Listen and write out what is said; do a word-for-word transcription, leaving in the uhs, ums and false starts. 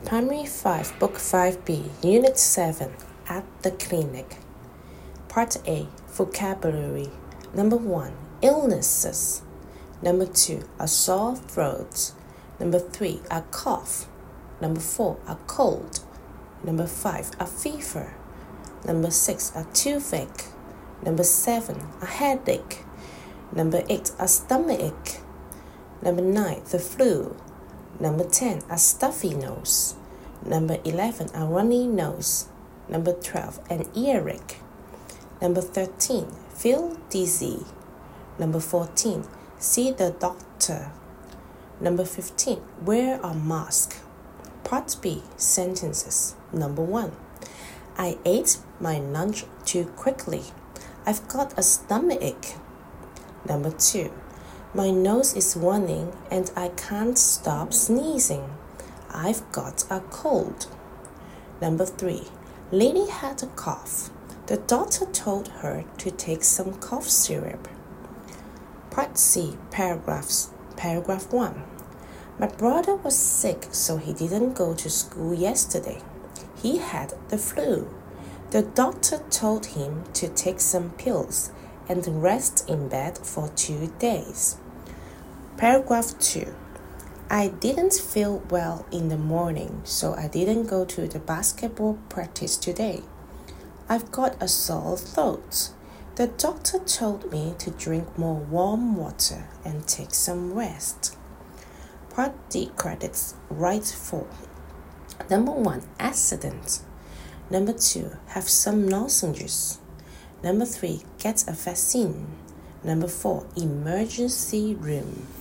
Primary five, Book five B, Unit seven, At the Clinic. Part A, Vocabulary. Number one, illnesses. Number two, a sore throat. Number three, a cough. Number four, a cold. Number five, a fever. Number six, a toothache. Number seven, a headache. Number eight, a stomachache. Number nine, the flu. Number ten, a stuffy nose. Number eleven, a runny nose. Number twelve, an earache. Number thirteen, feel dizzy. Number fourteen, see the doctor. Number fifteen, wear a mask. Part B, sentences. Number one, I ate my lunch too quickly. I've got a stomachache. Number two, my nose is running and I can't stop sneezing. I've got a cold. Number three, Lily had a cough. The doctor told her to take some cough syrup. Part C, paragraphs. Paragraph one. My brother was sick, so he didn't go to school yesterday. He had the flu. The doctor told him to take some pills and rest in bed for two days. Paragraph two. I didn't feel well in the morning, so I didn't go to the basketball practice today. I've got a sore throat. The doctor told me to drink more warm water and take some rest. Part D credits. Write four. Number one, accident. Number two, have some lozenges. Number three, get a vaccine. Number four, emergency room.